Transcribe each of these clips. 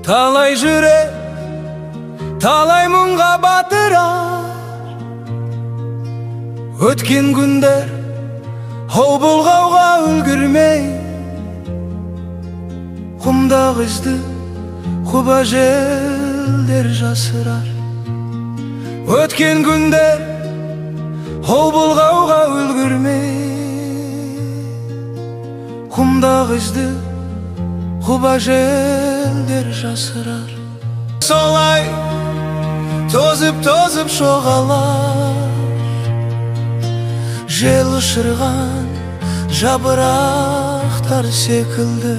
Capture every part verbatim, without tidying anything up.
Талай жүрек, талай мұңға батырар. Өткен күндер ол бұлғауға үлгірмей, құмдағы ізді құба желдер жасырар. Өткен күндер ол бұлғауға үлгірмей, құмдағы ізді құба желдер жасырар. Солай тозып-тозып жоғалар, жел ұшырған жапырақтар секілді.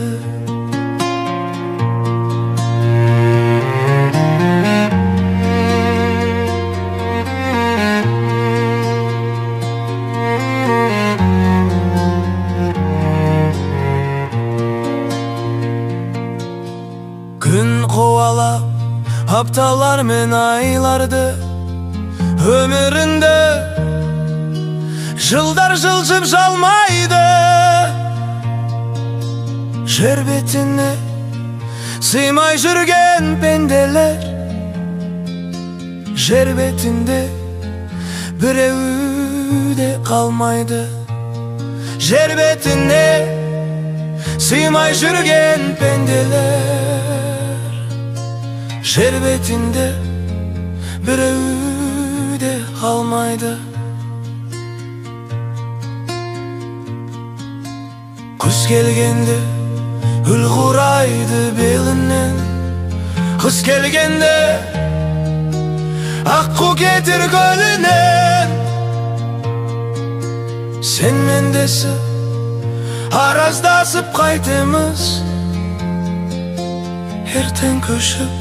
Күн қуалап апталар мен айларды, өмірінде жылдар жылжып жалмайды. Жер бетіне сыймай жүрген пенделер, жер бетінде біреу де қалмайды. Жер бетіне сыймай жүрген пенделер, жер бетінде біреу де қалмайды. Күз келгенде үл құрайды белінен, қыс келгенде аққу кетер көлінен. Сен мендесі араздасып қайтеміз, ертең көшіп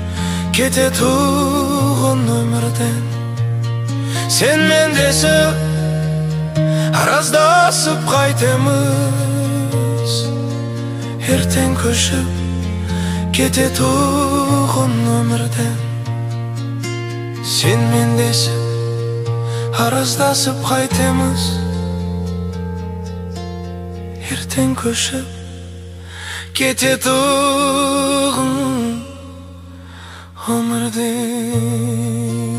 кететұғын өмірден. Сен мендесі араздасып қайтеміз, ертең көшіп кететұғын өмірден. Сен мендесі араздасып қайтеміз, ертең көшіп кететұғын өмірден.